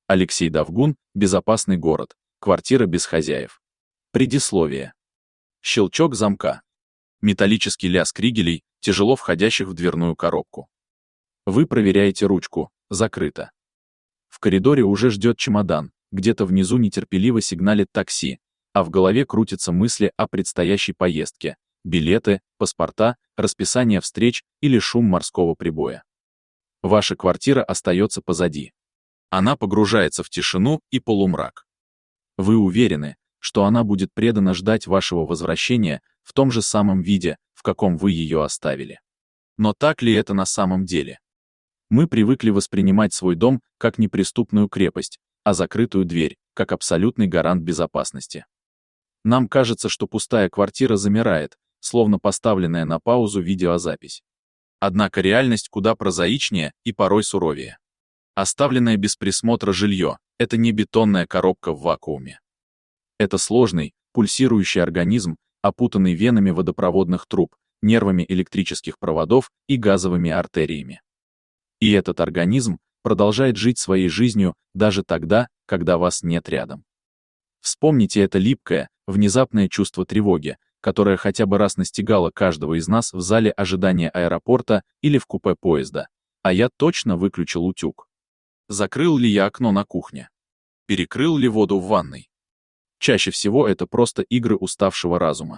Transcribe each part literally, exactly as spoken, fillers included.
Алексей Довгун, безопасный город, квартира без хозяев. Предисловие. Щелчок замка. Металлический лязг ригелей, тяжело входящих в дверную коробку. Вы проверяете ручку, закрыто. В коридоре уже ждет чемодан, где-то внизу нетерпеливо сигналит такси, а в голове крутятся мысли о предстоящей поездке, билеты, паспорта, расписание встреч или шум морского прибоя. Ваша квартира остается позади. Она погружается в тишину и полумрак. Вы уверены, что она будет преданно ждать вашего возвращения в том же самом виде, в каком вы ее оставили. Но так ли это на самом деле? Мы привыкли воспринимать свой дом как неприступную крепость, а закрытую дверь как абсолютный гарант безопасности. Нам кажется, что пустая квартира замирает, словно поставленная на паузу видеозапись. Однако реальность куда прозаичнее и порой суровее. Оставленное без присмотра жилье — это не бетонная коробка в вакууме. Это сложный, пульсирующий организм, опутанный венами водопроводных труб, нервами электрических проводов и газовыми артериями. И этот организм продолжает жить своей жизнью даже тогда, когда вас нет рядом. Вспомните это липкое, внезапное чувство тревоги, которое хотя бы раз настигало каждого из нас в зале ожидания аэропорта или в купе поезда. А я точно выключил утюг. Закрыл ли я окно на кухне? Перекрыл ли воду в ванной? Чаще всего это просто игры уставшего разума.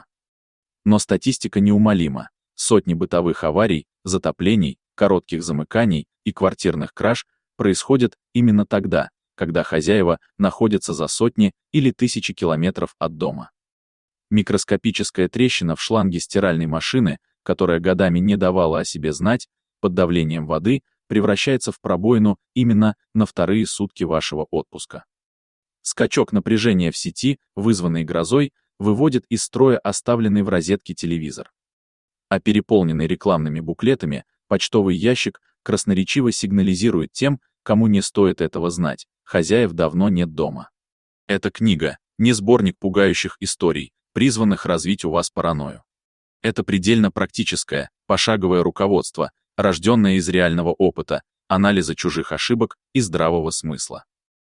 Но статистика неумолима. Сотни бытовых аварий, затоплений, коротких замыканий и квартирных краж происходят именно тогда, когда хозяева находятся за сотни или тысячи километров от дома. Микроскопическая трещина в шланге стиральной машины, которая годами не давала о себе знать, под давлением воды превращается в пробоину именно на вторые сутки вашего отпуска. Скачок напряжения в сети, вызванный грозой, выводит из строя оставленный в розетке телевизор. А переполненный рекламными буклетами почтовый ящик красноречиво сигнализирует тем, кому не стоит этого знать: хозяев давно нет дома. Эта книга — не сборник пугающих историй, призванных развить у вас паранойю. Это предельно практическое, пошаговое руководство, рожденное из реального опыта, анализа чужих ошибок и здравого смысла.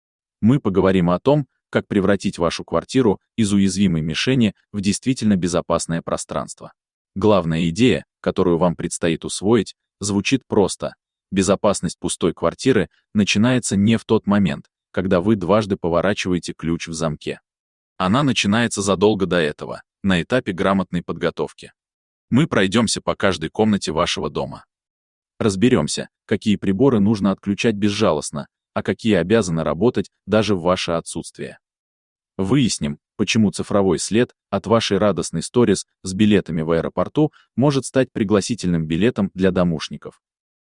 Мы поговорим о том, как превратить вашу квартиру из уязвимой мишени в действительно безопасное пространство. Главная идея, которую вам предстоит усвоить, звучит просто. Безопасность пустой квартиры начинается не в тот момент, когда вы дважды поворачиваете ключ в замке. Она начинается задолго до этого, на этапе грамотной подготовки. Мы пройдемся по каждой комнате вашего дома. Разберемся, какие приборы нужно отключать безжалостно, а какие обязаны работать даже в ваше отсутствие. Выясним, почему цифровой след от вашей радостной сторис с билетами в аэропорту может стать пригласительным билетом для домушников.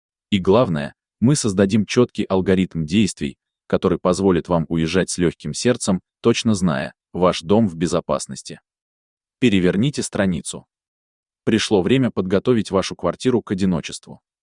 И главное, мы создадим четкий алгоритм действий, который позволит вам уезжать с легким сердцем, точно зная, ваш дом в безопасности. Переверните страницу. Пришло время подготовить вашу квартиру к одиночеству.